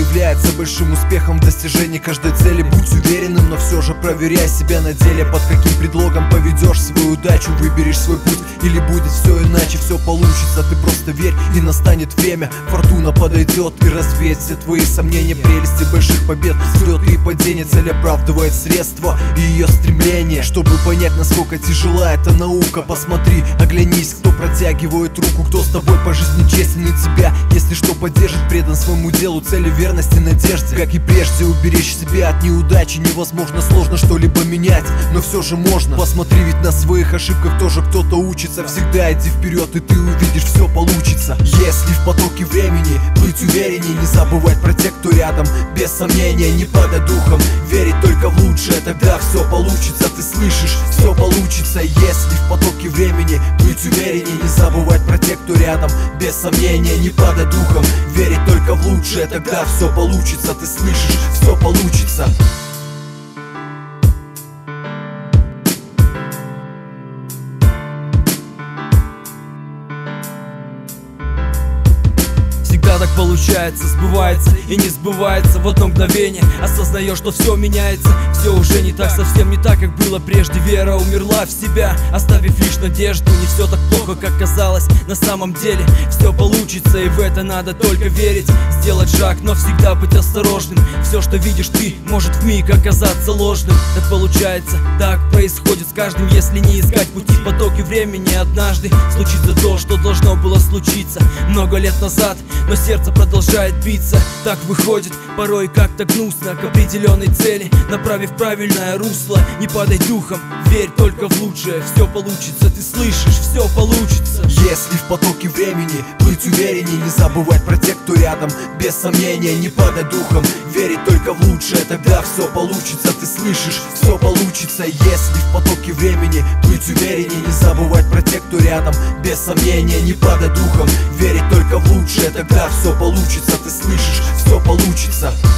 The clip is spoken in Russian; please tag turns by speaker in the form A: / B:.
A: является большим успехом в достижении каждой цели. Будь уверенным, но все же проверяй себя на деле. Под каким предлогом поведешь свою удачу, выберешь свой путь или будет все иначе. Все получится, ты просто верь, и настанет время. Фортуна подойдет и развеет все твои сомнения. Прелести больших побед, взлеты и падения. Цель оправдывает средства и ее стремление. Чтобы понять, насколько тяжела эта наука, посмотри, оглянись, кто протягивает руку, кто с тобой по жизни честен и тебя, если что, поддержит, предан своему делу, цели, верности, надежде. Как и прежде, уберечь себя от неудачи невозможно, сложно что-либо менять, но все же можно. Посмотри, ведь на своих ошибках тоже кто-то учится. Всегда иди вперед, и ты увидишь, все получится. Если в потоке времени быть уверенней, не забывать про тех, кто рядом. Без сомнения, не падать духом, верить только в лучшее, тогда все получится. Ты слышишь, все получится. Если в потоке времени быть уверенней, не забывать про тех, кто рядом. Без сомнения, не падать духом, верить только в лучшее, тогда все получится. Ты слышишь, все получится.
B: Так получается, сбывается и не сбывается в одно мгновение. Осознаешь, что все меняется, все уже не так, совсем не так, как было прежде. Вера умерла в себя, оставив лишь надежду. Не все так плохо, как казалось, на самом деле все получится, и в это надо только верить. Сделать шаг, но всегда быть осторожным. Все, что видишь ты, может вмиг оказаться ложным. Так получается, так происходит с каждым. Если не искать пути в потоке времени, однажды случится то, что должно было случиться много лет назад, но сердце продолжает биться. Так выходит порой как-то гнусно к определенной цели, направив правильное русло. Не падай духом, верь только в лучшее, все получится, ты слышишь, все получится.
A: Если в потоке времени быть уверенней, не забывать про тех, кто рядом. Без сомнения, не падать духом, верить только в лучшее, тогда все получится. Ты слышишь, все получится. Если в потоке времени быть уверенней, не забывать про тех, кто рядом. Без сомнения, не падать духом, верить только в лучшее, тогда все получится. Ты слышишь, все получится.